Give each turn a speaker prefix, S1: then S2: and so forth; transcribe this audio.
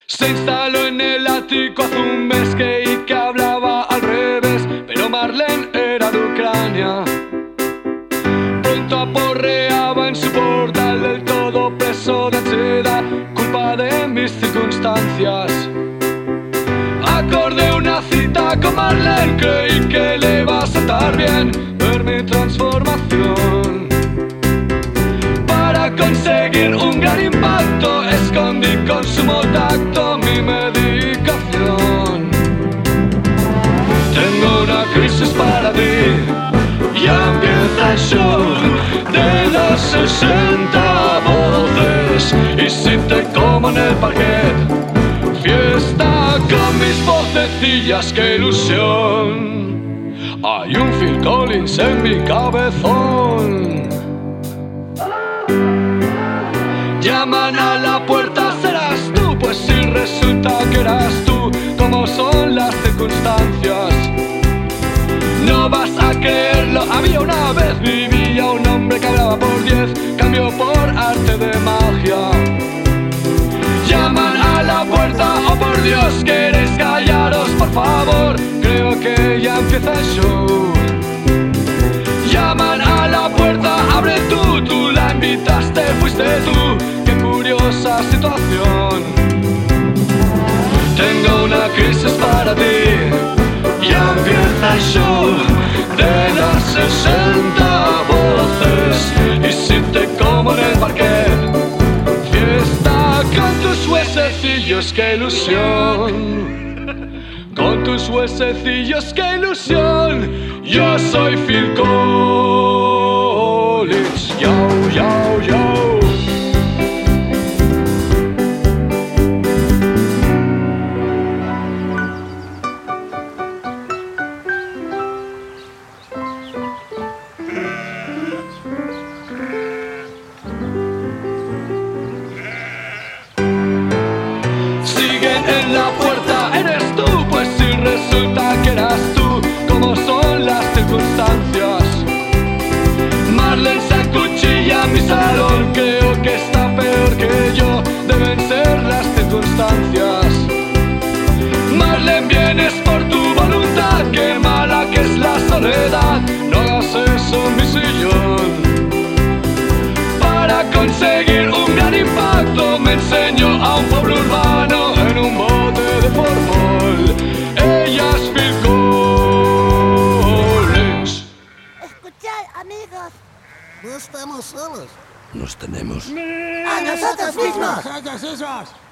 S1: Se instaló en el ático hace un mes que hablaba al revés, pero Marlene era de Ucrania. Pronto aporreaba en su portal del todo preso de ansiedad, culpa de mis circunstancias. Acordé una cita con Marlene, creí que le iba a sentar bien ver mi transformación. Para conseguir un gran impacto, escondí con sumo tacto mi medicación. Tengo una crisis para ti, ya empieza el show de las 60 voces. Y si te como en el parquet, fiesta con mis vocecillas, qué ilusión. Hay un Phil Collins en mi cabezón. Llaman a la puerta, serás tú, pues si resulta que eras tú, como son las circunstancias. No vas a creerlo, había una vez, vivía un hombre que hablaba por 10, cambió por arte de magia. Llaman a la puerta, oh por Dios, ¿queréis callaros, por favor? Creo que ya empieza el show. Llaman a la puerta, abre tú la invitaste, fuiste tú, qué curiosa situación. Tengo una crisis para ti, ya empieza el show de las 60 voces. Y si te como en el parquet, fiesta con tus huesecillos, qué ilusión. Con tus huesecillos, qué ilusión. Yo soy Phil Collins, yo, yo, yo. Siguen en la puerta, eres tú, pues si resulta que eras tú, como son las circunstancias. Marlene se acuchilla en mi salón, creo que está peor que yo, deben ser las circunstancias. Marlene, vienes por tu voluntad, qué mala que es la soledad, no hagas eso en mi sillón. Para conseguir un gran impacto me enseñó a un pobre urbano en un bote de formol. Ella es Phil Collins.
S2: Escuchad, amigos.
S3: No estamos solos.
S4: Nos tenemos.
S3: ¡A nosotros mismos!
S5: ¡Esos!